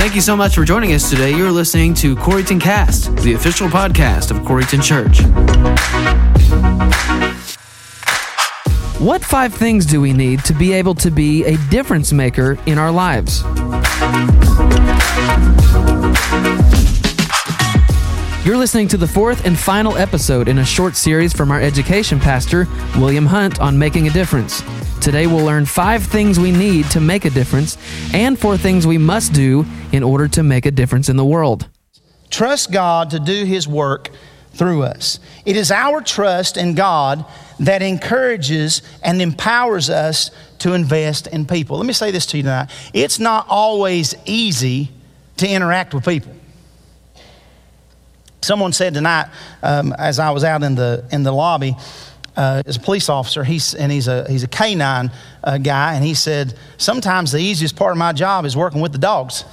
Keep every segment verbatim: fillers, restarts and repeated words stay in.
Thank you so much for joining us today. You're listening to Coreyton Cast, the official podcast of Coreyton Church. What five things do we need to be able to be a difference maker in our lives? You're listening to the fourth and final episode in a short series from our education pastor, William Hunt, on making a difference. Today we'll learn five things we need to make a difference and four things we must do in order to make a difference in the world. Trust God to do His work through us. It is our trust in God that encourages and empowers us to invest in people. Let me say this to you tonight. It's not always easy to interact with people. Someone said tonight, um, as I was out in the in the lobby, uh, as a police officer, he's and he's a he's a canine uh, guy, and he said sometimes the easiest part of my job is working with the dogs,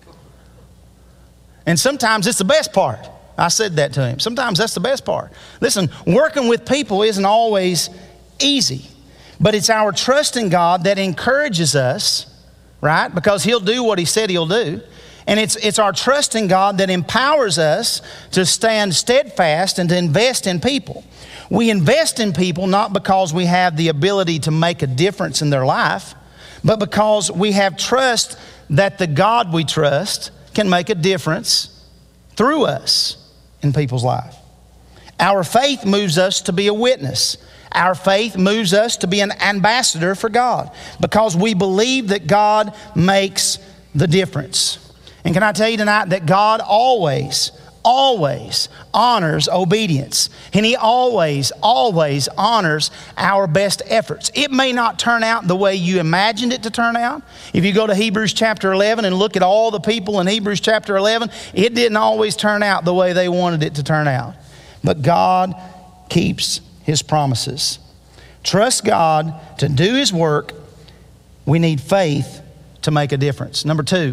and sometimes it's the best part. I said that to him. Sometimes that's the best part. Listen, working with people isn't always easy, but it's our trust in God that encourages us, right? Because He'll do what He said He'll do. And it's it's our trust in God that empowers us to stand steadfast and to invest in people. We invest in people not because we have the ability to make a difference in their life, but because we have trust that the God we trust can make a difference through us in people's life. Our faith moves us to be a witness. Our faith moves us to be an ambassador for God because we believe that God makes the difference. And can I tell you tonight that God always, always honors obedience. And He always, always honors our best efforts. It may not turn out the way you imagined it to turn out. If you go to Hebrews chapter eleven and look at all the people in Hebrews chapter eleven, it didn't always turn out the way they wanted it to turn out. But God keeps His promises. Trust God to do His work. We need faith to make a difference. Number two,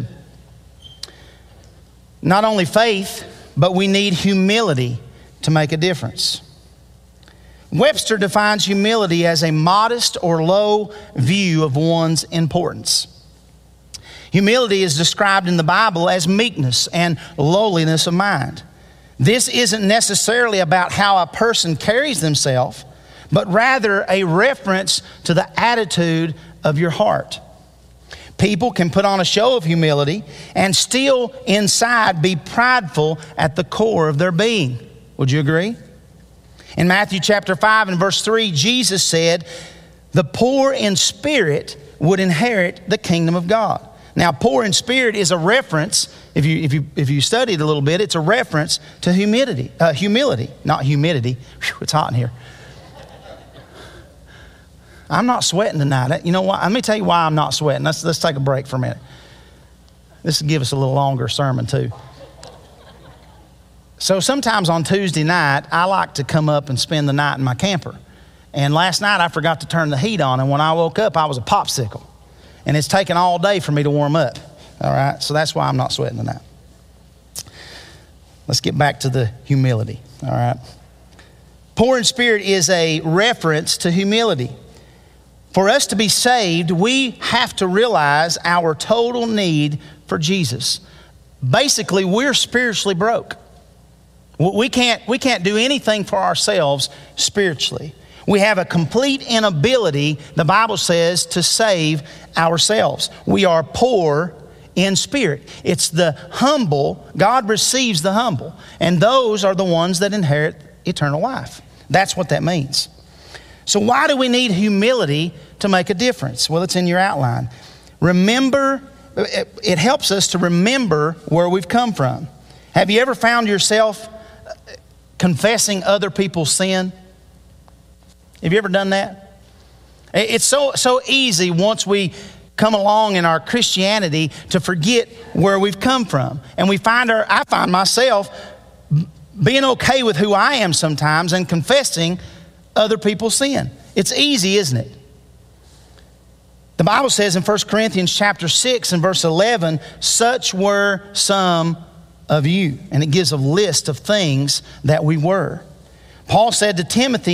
not only faith, but we need humility to make a difference. Webster defines humility as a modest or low view of one's importance. Humility is described in the Bible as meekness and lowliness of mind. This isn't necessarily about how a person carries themselves, but rather a reference to the attitude of your heart. People can put on a show of humility and still inside be prideful at the core of their being. Would you agree? In Matthew chapter five and verse three, Jesus said, the poor in spirit would inherit the kingdom of God. Now, poor in spirit is a reference, if you if you if you study it a little bit, it's a reference to humility, uh, humility, not humidity. Whew, it's hot in here. I'm not sweating tonight. You know what? Let me tell you why I'm not sweating. Let's, let's take a break for a minute. This will give us a little longer sermon too. So sometimes on Tuesday night, I like to come up and spend the night in my camper. And last night I forgot to turn the heat on. And when I woke up, I was a popsicle. And it's taken all day for me to warm up. All right? So that's why I'm not sweating tonight. Let's get back to the humility. All right? Poor in spirit is a reference to humility. For us to be saved, we have to realize our total need for Jesus. Basically, we're spiritually broke. We can't, we can't do anything for ourselves spiritually. We have a complete inability, the Bible says, to save ourselves. We are poor in spirit. It's the humble. God receives the humble. And those are the ones that inherit eternal life. That's what that means. So why do we need humility to make a difference? Well, it's in your outline. Remember, it helps us to remember where we've come from. Have you ever found yourself confessing other people's sin? Have you ever done that? It's so so easy once we come along in our Christianity to forget where we've come from. And we find our, I find myself being okay with who I am sometimes and confessing other people's sin. It's easy, isn't it? The Bible says in First Corinthians chapter six and verse eleven, such were some of you. And it gives a list of things that we were. Paul said to Timothy in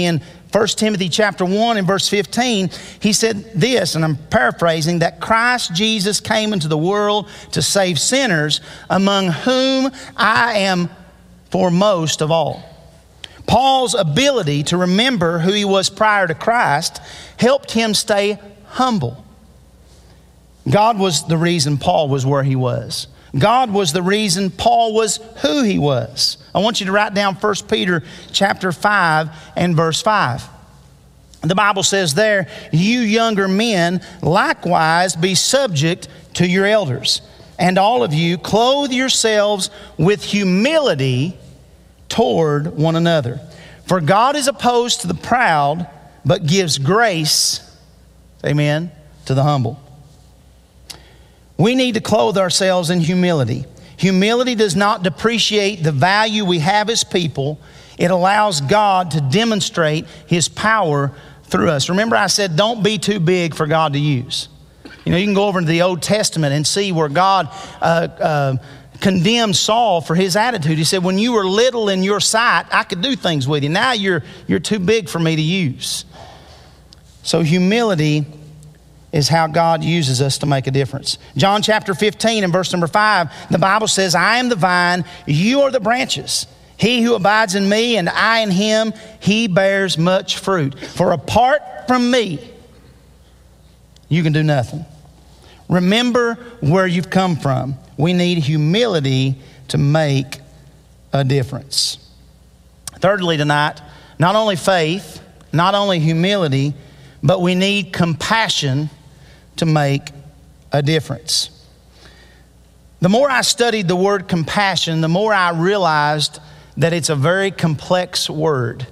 First Timothy chapter one and verse fifteen, he said this, and I'm paraphrasing, that Christ Jesus came into the world to save sinners, among whom I am foremost of all. Paul's ability to remember who he was prior to Christ helped him stay humble. God was the reason Paul was where he was. God was the reason Paul was who he was. I want you to write down First Peter chapter five and verse five. The Bible says there, you younger men likewise be subject to your elders, and all of you clothe yourselves with humility toward one another. For God is opposed to the proud, but gives grace, amen, to the humble. We need to clothe ourselves in humility. Humility does not depreciate the value we have as people. It allows God to demonstrate His power through us. Remember, I said don't be too big for God to use. You know, you can go over into the Old Testament and see where God uh, uh, condemned Saul for his attitude. He said, when you were little in your sight, I could do things with you. Now you're, you're too big for me to use. So humility is how God uses us to make a difference. John chapter fifteen and verse number five, the Bible says, I am the vine, you are the branches. He who abides in me and I in him, he bears much fruit. For apart from me, you can do nothing. Remember where you've come from. We need humility to make a difference. Thirdly tonight, not only faith, not only humility, but we need compassion to make a difference. The more I studied the word compassion, the more I realized that it's a very complex word.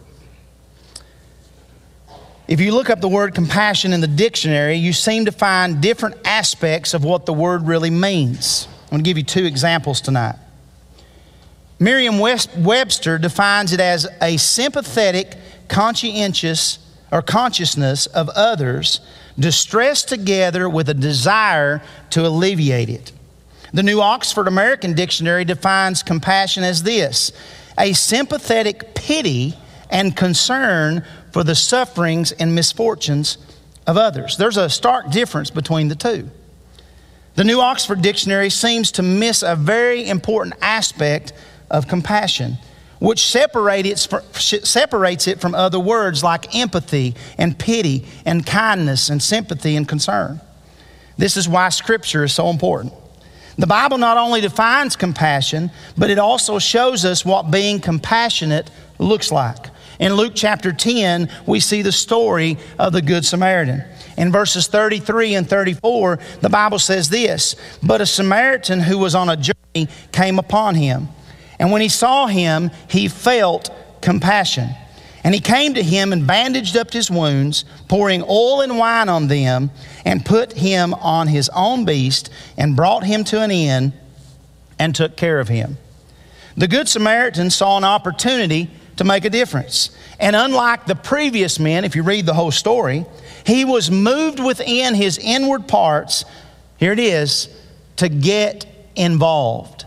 If you look up the word compassion in the dictionary, you seem to find different aspects of what the word really means. I'm going to give you two examples tonight. Merriam-Webster defines it as a sympathetic, conscientious, or consciousness of others distressed together with a desire to alleviate it. The New Oxford American Dictionary defines compassion as this: a sympathetic pity and concern for the sufferings and misfortunes of others. There's a stark difference between the two. The New Oxford Dictionary seems to miss a very important aspect of compassion, which separates it from other words like empathy and pity and kindness and sympathy and concern. This is why Scripture is so important. The Bible not only defines compassion, but it also shows us what being compassionate looks like. In Luke chapter ten, we see the story of the Good Samaritan. In verses thirty-three and thirty-four, the Bible says this: but a Samaritan who was on a journey came upon him. And when he saw him, he felt compassion. And he came to him and bandaged up his wounds, pouring oil and wine on them, and put him on his own beast, and brought him to an inn, and took care of him. The Good Samaritan saw an opportunity to make a difference. And unlike the previous men, if you read the whole story, he was moved within his inward parts, here it is, to get involved.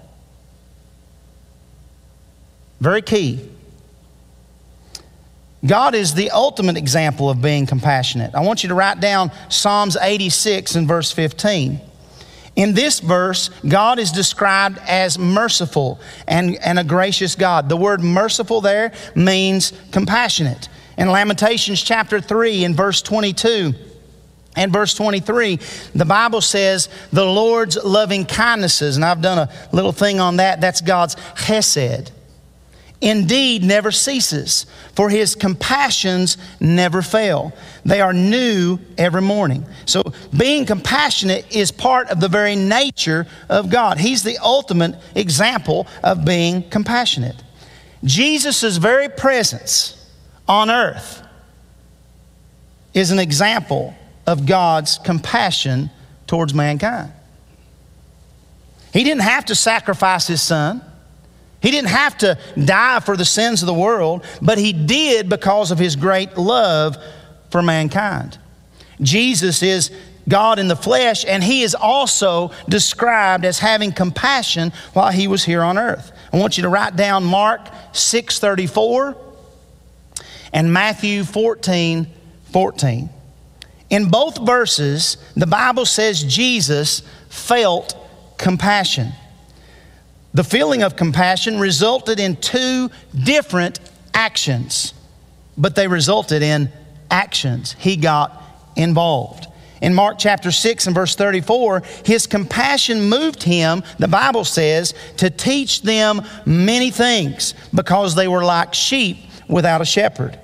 Very key. God is the ultimate example of being compassionate. I want you to write down Psalms eighty-six and verse fifteen. In this verse, God is described as merciful and, and a gracious God. The word merciful there means compassionate. In Lamentations chapter three and verse twenty-two and verse twenty-three, the Bible says the Lord's loving kindnesses, and I've done a little thing on that, that's God's chesed, indeed never ceases, for his compassions never fail. They are new every morning. So being compassionate is part of the very nature of God. He's the ultimate example of being compassionate. Jesus' very presence on earth is an example of God's compassion towards mankind. He didn't have to sacrifice his son. He didn't have to die for the sins of the world, but he did because of his great love for mankind. Jesus is God in the flesh, and he is also described as having compassion while he was here on earth. I want you to write down Mark six thirty-four and Matthew fourteen fourteen. In both verses, the Bible says Jesus felt compassion. The feeling of compassion resulted in two different actions, but they resulted in actions. He got involved. In Mark chapter six and verse thirty-four, his compassion moved him, the Bible says, to teach them many things because they were like sheep without a shepherd.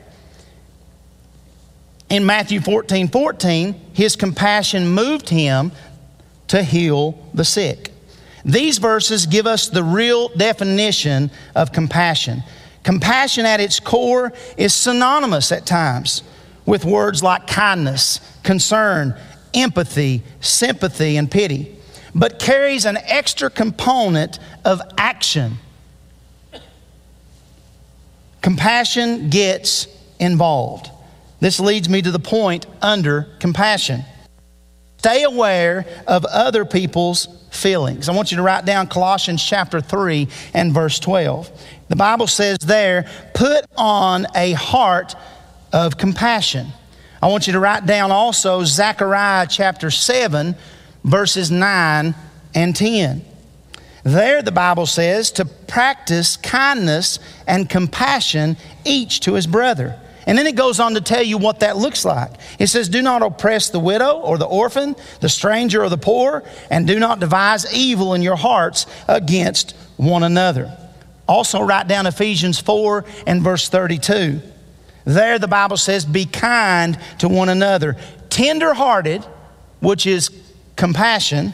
In Matthew fourteen fourteen, his compassion moved him to heal the sick. These verses give us the real definition of compassion. Compassion at its core is synonymous at times with words like kindness, concern, empathy, sympathy, and pity, but carries an extra component of action. Compassion gets involved. This leads me to the point under compassion. Stay aware of other people's feelings. I want you to write down Colossians chapter three and verse twelve. The Bible says there, put on a heart of compassion. I want you to write down also Zechariah chapter seven, verses nine and ten. There the Bible says to practice kindness and compassion each to his brother. And then it goes on to tell you what that looks like. It says, do not oppress the widow or the orphan, the stranger or the poor, and do not devise evil in your hearts against one another. Also write down Ephesians four and verse thirty-two. There the Bible says, be kind to one another, tender-hearted, which is compassion,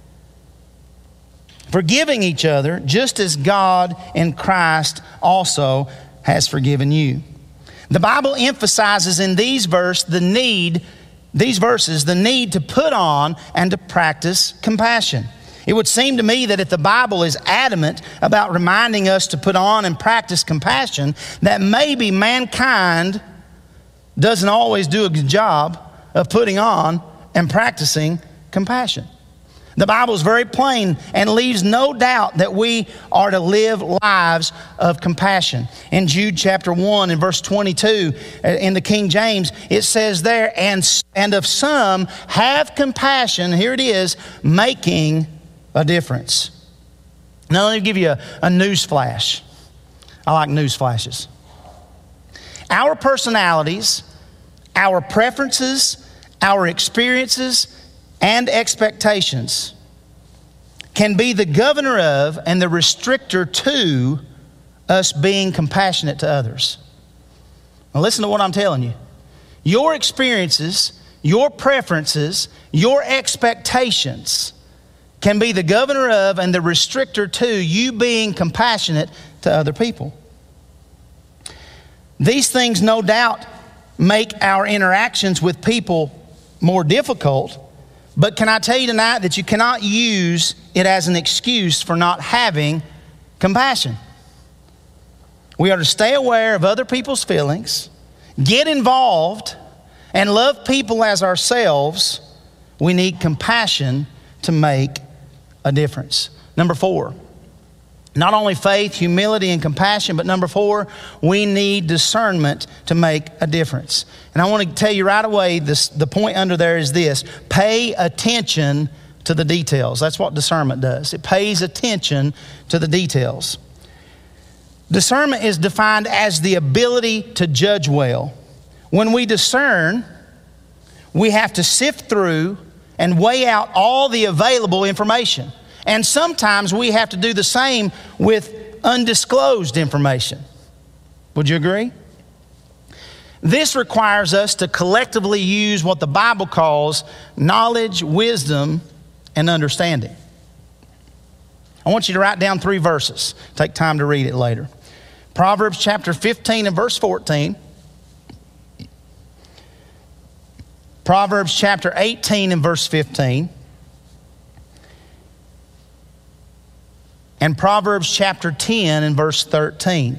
forgiving each other, just as God in Christ also has forgiven you. The Bible emphasizes in these verse the need, these verses, the need to put on and to practice compassion. It would seem to me that if the Bible is adamant about reminding us to put on and practice compassion, that maybe mankind doesn't always do a good job of putting on and practicing compassion. The Bible is very plain and leaves no doubt that we are to live lives of compassion. In Jude chapter one and verse twenty-two in the King James, it says there, and, and of some have compassion, here it is, making a difference. Now let me give you a, a news flash. I like news flashes. Our personalities, our preferences, our experiences, and expectations can be the governor of and the restrictor to us being compassionate to others. Now listen to what I'm telling you. Your experiences, your preferences, your expectations can be the governor of and the restrictor to you being compassionate to other people. These things no doubt make our interactions with people more difficult. But can I tell you tonight that you cannot use it as an excuse for not having compassion? We are to stay aware of other people's feelings, get involved, and love people as ourselves. We need compassion to make a difference. Number four, not only faith, humility, and compassion, but number four, we need discernment to make a difference. And I want to tell you right away, this, the point under there is this: pay attention to the details. That's what discernment does. It pays attention to the details. Discernment is defined as the ability to judge well. When we discern, we have to sift through and weigh out all the available information. And sometimes we have to do the same with undisclosed information. Would you agree? This requires us to collectively use what the Bible calls knowledge, wisdom, and understanding. I want you to write down three verses. Take time to read it later. Proverbs chapter fifteen and verse fourteen. Proverbs chapter eighteen and verse fifteen. And Proverbs chapter ten and verse thirteen.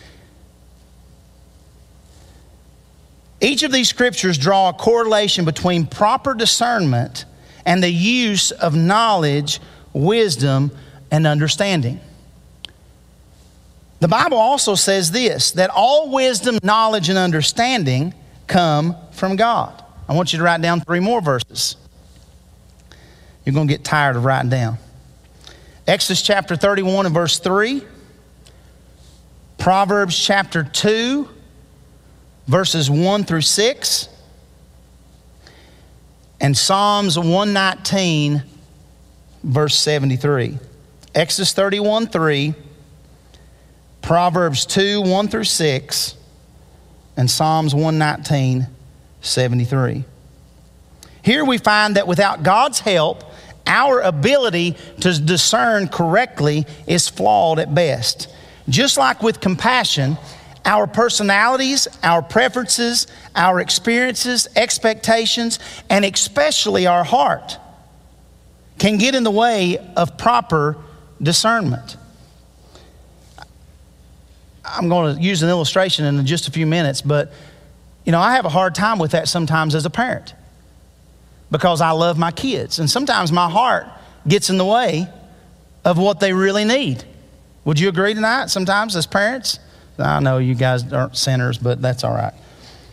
Each of these scriptures draw a correlation between proper discernment and the use of knowledge, wisdom, and understanding. The Bible also says this, that all wisdom, knowledge, and understanding come from God. I want you to write down three more verses. You're going to get tired of writing down. Exodus chapter thirty-one and verse three. Proverbs chapter two, verses one through six. And Psalms one nineteen, verse seventy-three. Exodus thirty-one, three. Proverbs two, one through six. And Psalms one nineteen, seventy-three. Here we find that without God's help, our ability to discern correctly is flawed at best. Just like with compassion, our personalities, our preferences, our experiences, expectations, and especially our heart can get in the way of proper discernment. I'm going to use an illustration in just a few minutes, but you know, I have a hard time with that sometimes as a parent because I love my kids, and sometimes my heart gets in the way of what they really need. Would you agree tonight? Sometimes as parents, I know you guys aren't sinners, but that's all right.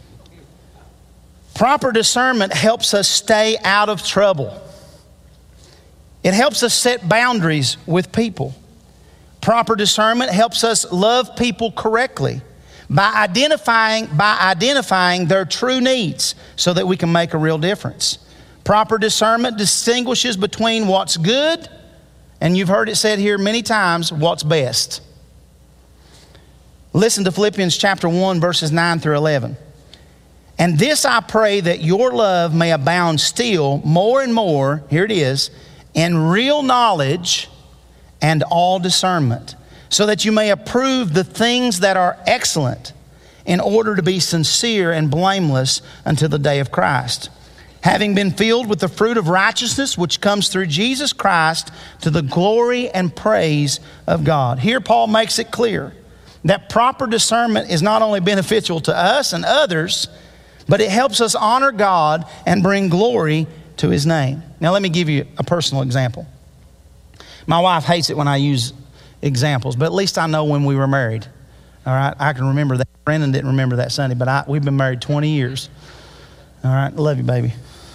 Proper discernment helps us stay out of trouble. It helps us set boundaries with people. Proper discernment helps us love people correctly by identifying, by identifying their true needs so that we can make a real difference. Proper discernment distinguishes between what's good, and you've heard it said here many times, what's best. Listen to Philippians chapter one, verses nine through eleven. And this I pray, that your love may abound still more and more, here it is, in real knowledge and all discernment, so that you may approve the things that are excellent, in order to be sincere and blameless until the day of Christ, having been filled with the fruit of righteousness which comes through Jesus Christ, to the glory and praise of God. Here Paul makes it clear that proper discernment is not only beneficial to us and others, but it helps us honor God and bring glory to His name. Now let me give you a personal example. My wife hates it when I use examples, but at least I know when we were married. All right, I can remember that. Brandon didn't remember that Sunday, but I, we've been married twenty years. All right, love you, baby.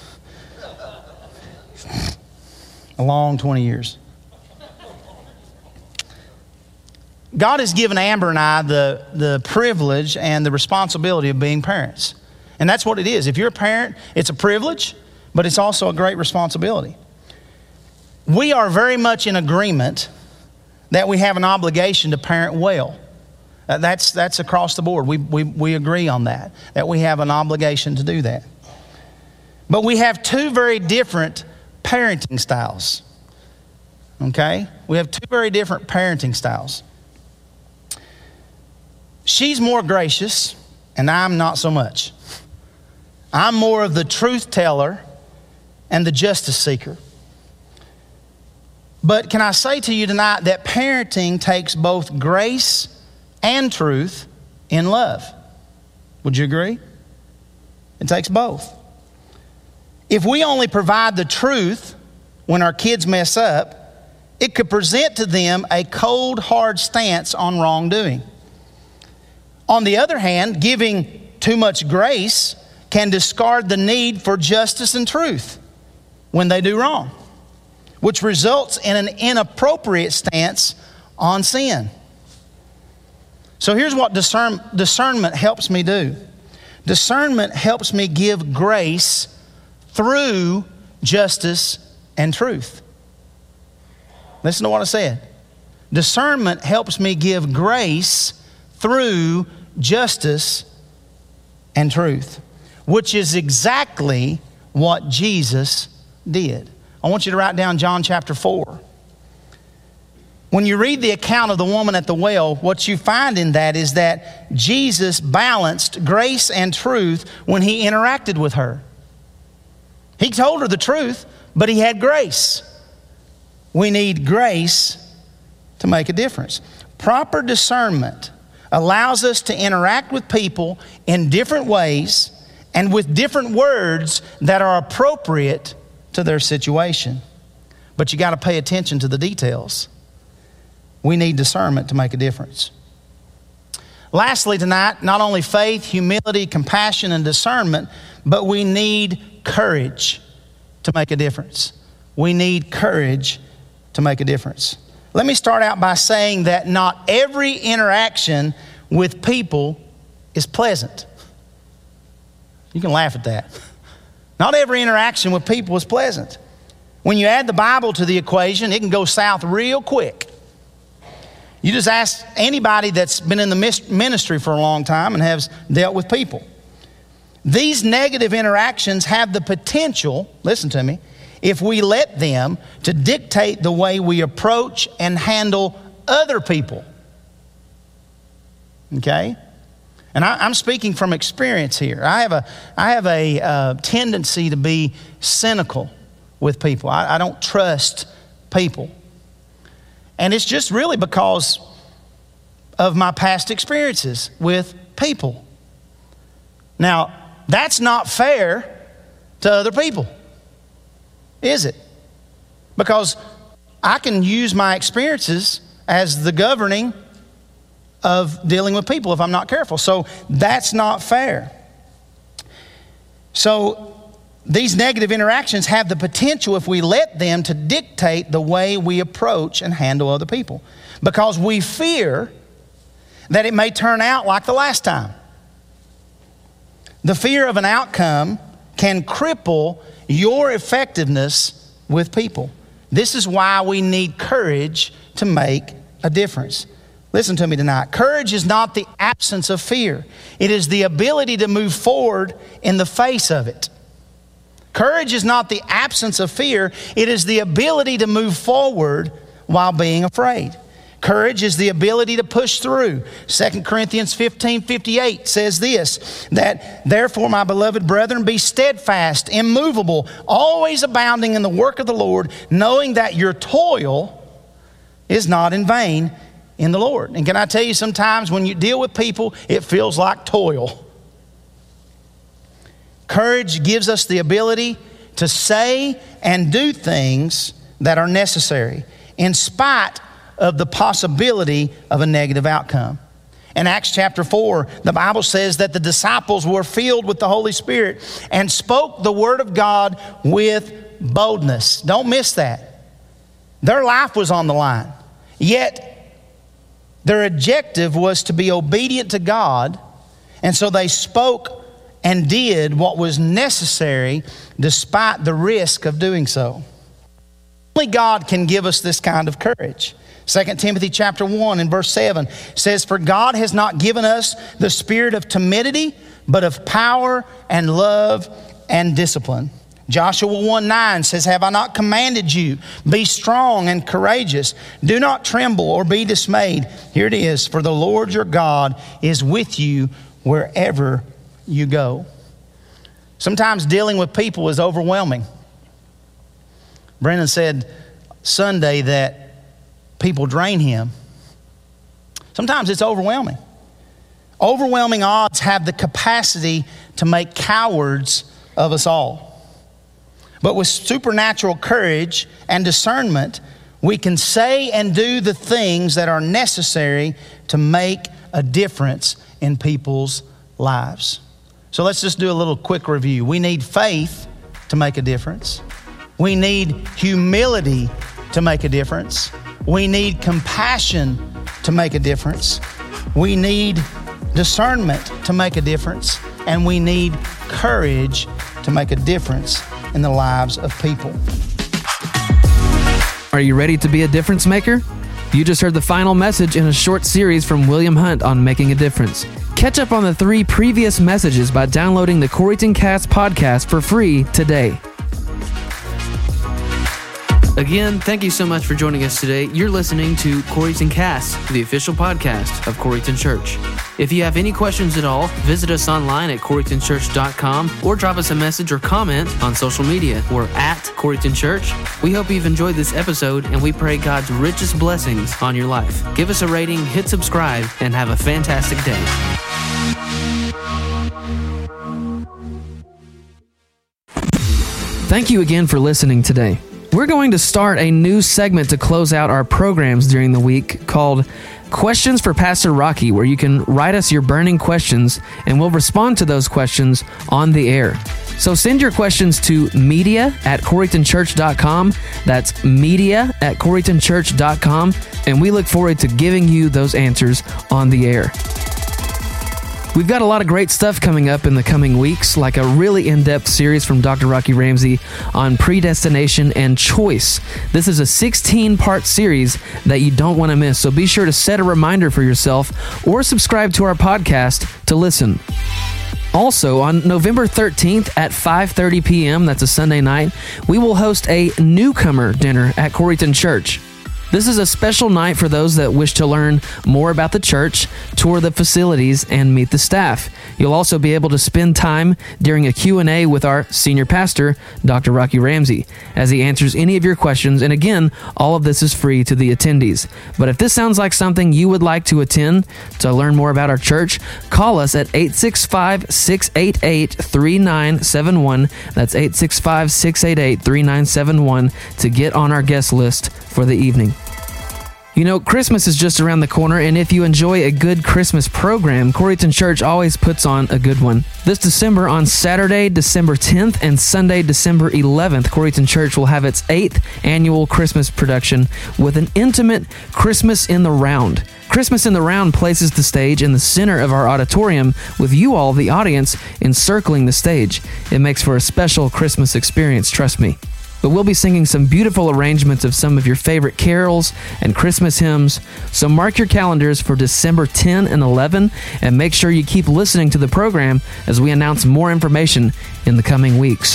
A long twenty years. God has given Amber and I the, the privilege and the responsibility of being parents. And that's what it is. If you're a parent, it's a privilege, but it's also a great responsibility. We are very much in agreement that we have an obligation to parent well. Uh, that's, that's across the board. We, we, we agree on that, that we have an obligation to do that. But we have two very different parenting styles. Okay? We have two very different parenting styles. She's more gracious, and I'm not so much. I'm more of the truth teller and the justice seeker. But can I say to you tonight that parenting takes both grace and truth in love? Would you agree? It takes both. If we only provide the truth when our kids mess up, it could present to them a cold, hard stance on wrongdoing. On the other hand, giving too much grace can discard the need for justice and truth when they do wrong, which results in an inappropriate stance on sin. So here's what discern, discernment helps me do. Discernment helps me give grace through justice and truth. Listen to what I said. Discernment helps me give grace through justice and truth, which is exactly what Jesus did. I want you to write down John chapter four. When you read the account of the woman at the well, what you find in that is that Jesus balanced grace and truth when He interacted with her. He told her the truth, but He had grace. We need grace to make a difference. Proper discernment allows us to interact with people in different ways and with different words that are appropriate to their situation. But you got to pay attention to the details. We need discernment to make a difference. Lastly tonight, not only faith, humility, compassion, and discernment, but we need courage to make a difference. We need courage to make a difference. Let me start out by saying that not every interaction with people is pleasant. You can laugh at that. Not every interaction with people is pleasant. When you add the Bible to the equation, it can go south real quick. You just ask anybody that's been in the ministry for a long time and has dealt with people. These negative interactions have the potential, listen to me, if we let them, to dictate the way we approach and handle other people. Okay? And I, I'm speaking from experience here. I have a, I have a uh, tendency to be cynical with people. I, I don't trust people. And it's just really because of my past experiences with people. Now, that's not fair to other people, is it? Because I can use my experiences as the governing of dealing with people if I'm not careful. So that's not fair. So these negative interactions have the potential, if we let them, to dictate the way we approach and handle other people, because we fear that it may turn out like the last time. The fear of an outcome can cripple your effectiveness with people. This is why we need courage to make a difference. Listen to me tonight. Courage is not the absence of fear. It is the ability to move forward in the face of it. Courage is not the absence of fear. It is the ability to move forward while being afraid. Courage is the ability to push through. Second Corinthians fifteen fifty-eight says this, that therefore, my beloved brethren, be steadfast, immovable, always abounding in the work of the Lord, knowing that your toil is not in vain in the Lord. And can I tell you, sometimes when you deal with people, it feels like toil. Courage gives us the ability to say and do things that are necessary in spite of the possibility of a negative outcome. In Acts chapter four, the Bible says that the disciples were filled with the Holy Spirit and spoke the word of God with boldness. Don't miss that. Their life was on the line. Yet their objective was to be obedient to God, and so they spoke and did what was necessary despite the risk of doing so. Only God can give us this kind of courage. Second Timothy chapter one and verse seven says, for God has not given us the spirit of timidity, but of power and love and discipline. Joshua one nine says, have I not commanded you? Be strong and courageous. Do not tremble or be dismayed. Here it is, for the Lord your God is with you wherever you go. Sometimes dealing with people is overwhelming. Brendan said Sunday that people drain him. Sometimes it's overwhelming. Overwhelming odds have the capacity to make cowards of us all. But with supernatural courage and discernment, we can say and do the things that are necessary to make a difference in people's lives. So let's just do a little quick review. We need faith to make a difference. We need humility to make a difference. We need compassion to make a difference. We need discernment to make a difference. And we need courage to make a difference in the lives of people. Are you ready to be a difference maker? You just heard the final message in a short series from William Hunt on making a difference. Catch up on the three previous messages by downloading the Coreyton Cast podcast for free today. Again, thank you so much for joining us today. You're listening to Coreyton Cast, the official podcast of Coreyton Church. If you have any questions at all, visit us online at coreyton church dot com or drop us a message or comment on social media. We're at Coreyton Church. We hope you've enjoyed this episode, and we pray God's richest blessings on your life. Give us a rating, hit subscribe, and have a fantastic day. Thank you again for listening today. We're going to start a new segment to close out our programs during the week called Questions for Pastor Rocky, where you can write us your burning questions and we'll respond to those questions on the air. So send your questions to media at coreyton church dot com. That's media at coreyton church dot com, and we look forward to giving you those answers on the air. We've got a lot of great stuff coming up in the coming weeks, like a really in-depth series from Doctor Rocky Ramsey on predestination and choice. This is a sixteen-part series that you don't want to miss, so be sure to set a reminder for yourself or subscribe to our podcast to listen. Also, on November thirteenth at five thirty p.m., that's a Sunday night, we will host a newcomer dinner at Coreyton Church. This is a special night for those that wish to learn more about the church, tour the facilities, and meet the staff. You'll also be able to spend time during a Q and A with our senior pastor, Doctor Rocky Ramsey, as he answers any of your questions. And again, all of this is free to the attendees. But if this sounds like something you would like to attend to learn more about our church, call us at eight six five, six eight eight, three nine seven one. That's eight six five, six eight eight, three nine seven one to get on our guest list for the evening. You know, Christmas is just around the corner, and if you enjoy a good Christmas program, Coreyton Church always puts on a good one. This December, on Saturday, December tenth, and Sunday, December eleventh, Coreyton Church will have its eighth annual Christmas production with an intimate Christmas in the Round. Christmas in the Round places the stage in the center of our auditorium with you all, the audience, encircling the stage. It makes for a special Christmas experience, trust me. But we'll be singing some beautiful arrangements of some of your favorite carols and Christmas hymns. So mark your calendars for December tenth and eleventh, and make sure you keep listening to the program as we announce more information in the coming weeks.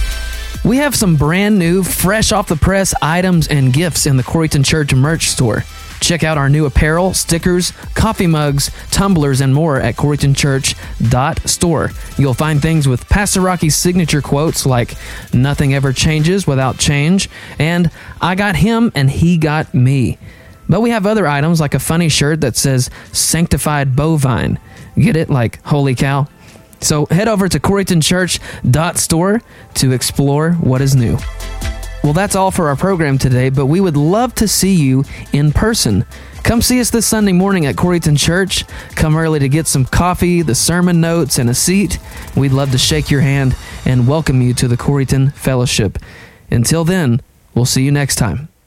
We have some brand new, fresh off the press items and gifts in the Coreyton Church merch store. Check out our new apparel, stickers, coffee mugs, tumblers, and more at coreyton church dot store. You'll find things with Pastor Rocky's signature quotes like, "Nothing ever changes without change," and "I got him and he got me." But we have other items like a funny shirt that says "Sanctified Bovine." Get it? Like, holy cow. So head over to coreyton church dot store to explore what is new. Well, that's all for our program today, but we would love to see you in person. Come see us this Sunday morning at Coreyton Church. Come early to get some coffee, the sermon notes, and a seat. We'd love to shake your hand and welcome you to the Coreyton Fellowship. Until then, we'll see you next time.